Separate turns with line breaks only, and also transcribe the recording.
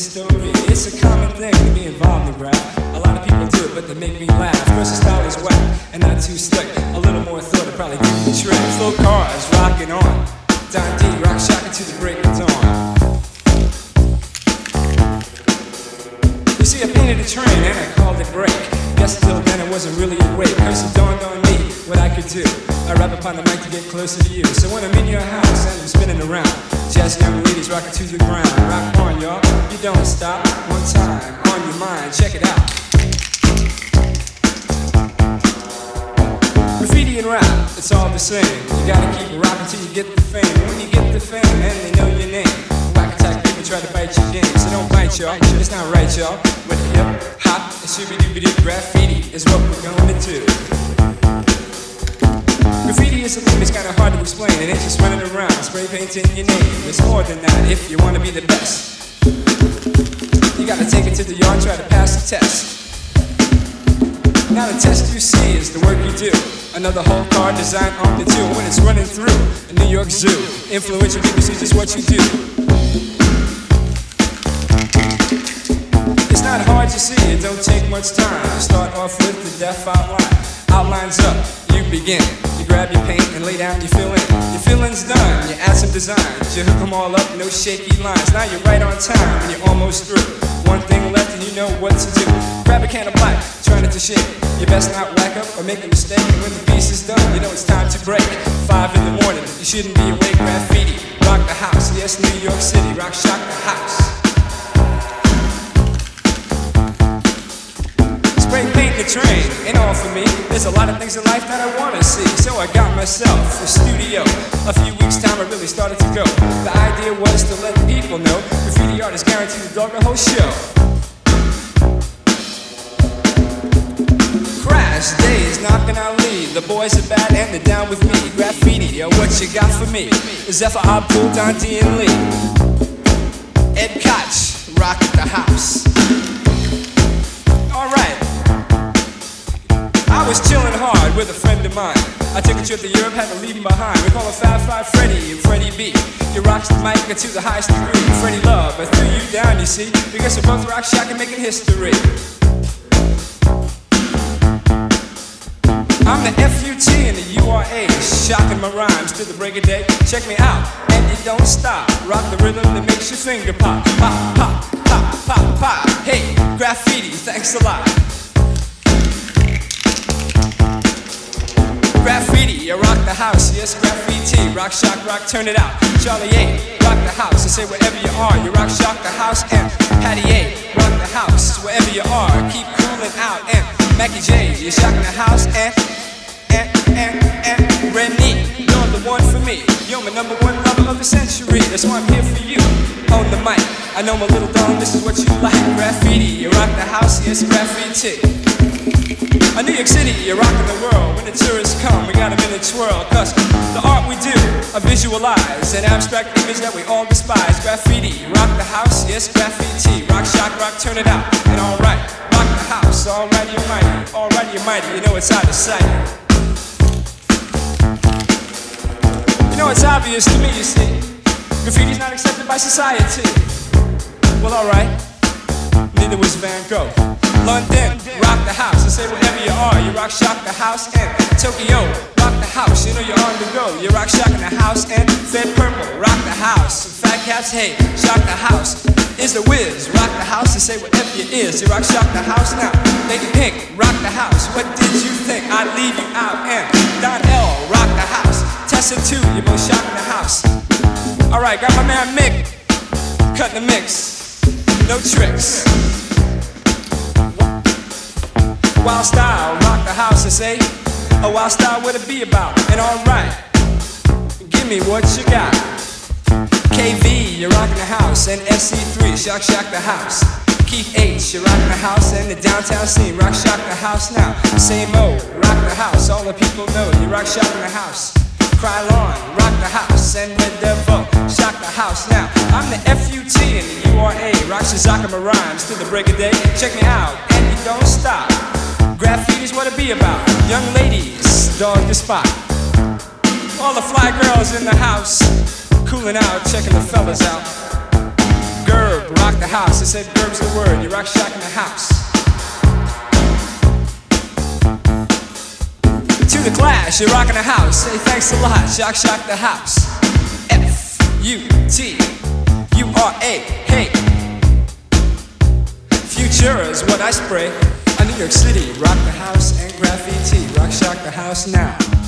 history. It's a common thing to be involved in rap. A lot of people do it, but they make me laugh. First the style is whack and not too slick. A little more thought to probably give you the trick. Flow cars rocking on. Don D, rock shocking to the break of dawn. You see, I painted a train and I called it break. Guess until then I wasn't really awake. First it dawned on me what I could do. I rap upon the mic to get closer to you. So when I'm in your house and I'm spinning around, jazz young ladies rocking to the ground. Rock on, y'all, you don't stop. One time, on your mind, check it out. Graffiti and rap, it's all the same. You gotta keep it rocking till you get the fame. And when you get the fame and they know your name, whack attack people try to bite your game. So don't bite, y'all, it's not right, y'all. With hip hop and shooby-dooby-doo, graffiti is what we're gonna do. Graffiti is a thing that's kinda hard to explain. It ain't just running around, spray painting your name. It's more than that if you wanna be the best. You gotta take it to the yard, try to pass the test. Now the test you see is the work you do. Another whole car designed on the two. When it's running through a New York Zoo, influential people see just what you do. It's not hard to see, it don't take much time. You start off with the deaf outline. Outlines up, you begin. You grab your paint and lay down your fill-in. Your fill-in's done, you add some designs. You hook them all up, no shaky lines. Now you're right on time and you're almost through. One thing left and you know what to do. Grab a can of black, try not to shake. You best not whack up or make a mistake. And when the piece is done, you know it's time to break. 5 in the morning, you shouldn't be awake. Graffiti, rock the house. Yes, New York City, rock shock the house. Spray paint the train, ain't all for me. There's a lot of things in life that I wanna see. So I got myself a studio. A few weeks time I really started to go. The idea was to let people know graffiti artists guaranteed to dog the whole show. Crash days, knocking out lead. The boys are bad and they're down with me. Graffiti, yo, what you got for me? Zephyr, Abdul, Don D, and Lee. Ed Koch, rock the house. Alright. I was chillin' hard with a friend of mine. I took a trip to Europe, had to leave him behind. We call him Fab Five Freddy and Freddie B. He rocks the mic to the highest degree. Freddie Love, I threw you down, you see. Because we're both rock shock and making history. I'm the F-U-T and the U-R-A, shocking my rhymes to the break of day. Check me out, and you don't stop. Rock the rhythm that makes your finger pop. Pop, pop, pop, pop, pop. Hey, graffiti, thanks a lot. Graffiti, you rock the house, yes, graffiti. Rock, shock, rock, turn it out. Charlie A, rock the house, and say wherever you are, you rock, shock the house. And Patty A, rock the house, wherever you are. Keep cooling out. And Mackie J, you're shocking the house. And Renee, you're the one for me. You're my number one lover of the century. That's why I'm here for you, on the mic. I know my little darling, this is what you like. Graffiti, you rock the house, yes, graffiti. New York City, you're rocking the world. When the tourists come, we got them in a twirl. Cause the art we do, I visualize an abstract image that we all despise. Graffiti, rock the house, yes, graffiti. Rock, shock, rock, turn it out. And alright, rock the house, alright, you're mighty. Alright, you're mighty, you know it's out of sight. You know it's obvious to me, you see. Graffiti's not accepted by society. Well, alright, neither was Van Gogh. London, rock the house, and say wherever you are, you rock shock the house. And Tokyo, rock the house, you know you're on the go. You rock shock in the house. And Fed Purple, rock the house. Fat Cats, hey, shock the house. Is the Wiz, rock the house, and say whatever you is, you rock shock the house. Now, Lady Pink, rock the house. What did you think? I'd leave you out. And Don L, rock the house. Tessa 2, you both shock in the house. Alright, got my man Mick, cut the mix, no tricks. Wild style, rock the house and say, a wild style, what it be about? And alright, give me what you got. KV, you're rocking the house, and SC3, shock the house. Keith H, you're rocking the house, and the downtown scene, rock shock the house now. Same old, rock the house, all the people know you rock shocking the house. Krylon, rock the house, and the Devil, shock the house now. I'm the F-U-T and the U-R-A, rock Shizaka my rhymes to the break of day. Check me out, and you don't stop. Graffiti's what it be about. Young ladies, dog the spot. All the fly girls in the house, cooling out, checking the fellas out. Gerb, rock the house. I said, Gerb's the word, you rock shack in the house. To the Clash, you're rocking the house. Say thanks a lot, shock the house. F-U-T-U-R-A, hey. Futura is what I spray. New York City, rock the house and graffiti. Rock shock the house now.